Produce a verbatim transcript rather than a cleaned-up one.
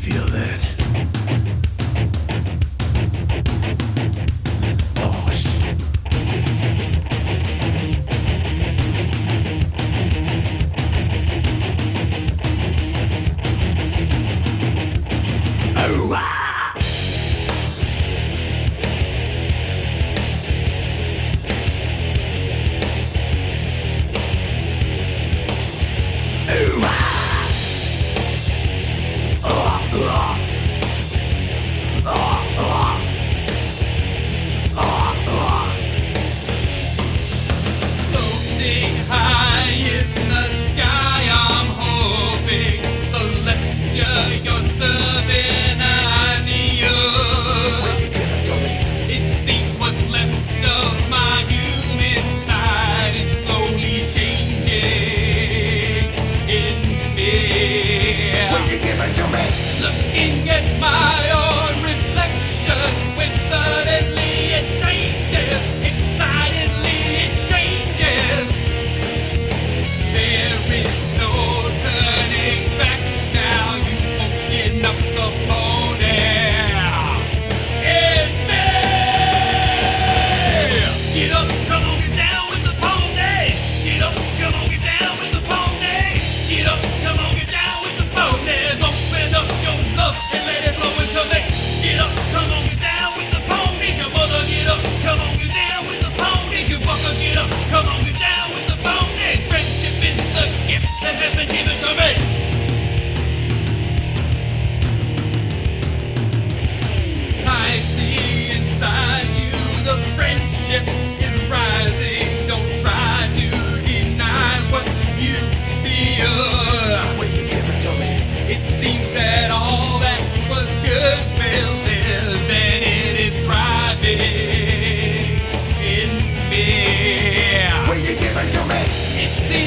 feel that? Oh, sh- oh, ah! Oh, ah! Floating high in the sky, I'm hoping Celestia, you're serving an ear. It seems what's left of my human side is slowly changing in me. Will you give it to me? Looking at my own reflection, when suddenly it changes, excitedly it changes. There is no turning back now. You open up the pony. It's me. Get up, come on, get down with the pony. Get up, come on, get down with the pony. Get up, come on, get down with the ponies. Open up your love and let it flow into me. Get up, come on, get down with the ponies. Your mother, get up, come on, get down with the ponies. Your fucker, get up, come on, get down with the ponies. Friendship is the gift that has been given to me. I see inside you the friendship is rising. Don't try to deny what you feel. Will you give it to me? It seems that all that was good will live, and it is thriving in me. Will you give it to me? It seems